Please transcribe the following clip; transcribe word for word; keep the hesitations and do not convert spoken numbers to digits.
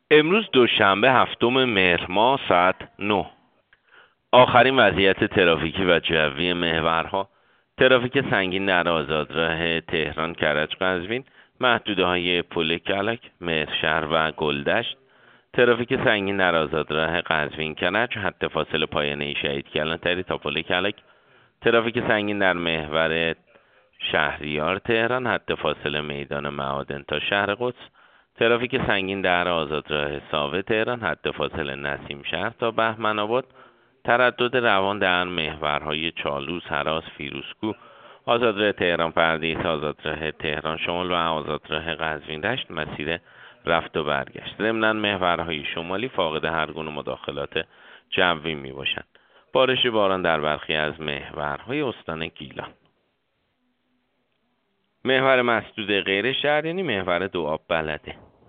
امروز دوشنبه هفتم مهر ماه ساعت نه. آخرین وضعیت ترافیکی و جوی محورها: ترافیک سنگین در آزادراه تهران کرج قزوین، محدوده های پل کلک، مهرشهر و گلدشت. ترافیک سنگین در آزادراه قزوین کرج، خط فاصل پایانه شهید کلانتری تا پل کلک. ترافیک سنگین در محور شهریار تهران، خط فاصل میدان معادن تا شهر قدس. ترافیک سنگین در آزادراه ساوه تهران، خط فاصل نسیم شهر تا بهمن آباد. تردد روان در محورهای چالوس، هراس، فیروزکوه، آزادراه تهران پردیس، آزادراه تهران شمال و آزادراه قزوین رشت مسیر رفت و برگشت. ضمناً محورهای شمالی فاقد هر گونه مداخلات جوی می باشند. بارش باران در برخی از محورهای استان گیلان. محور مسدود غیر شهر یعنی محور دو آب بلده.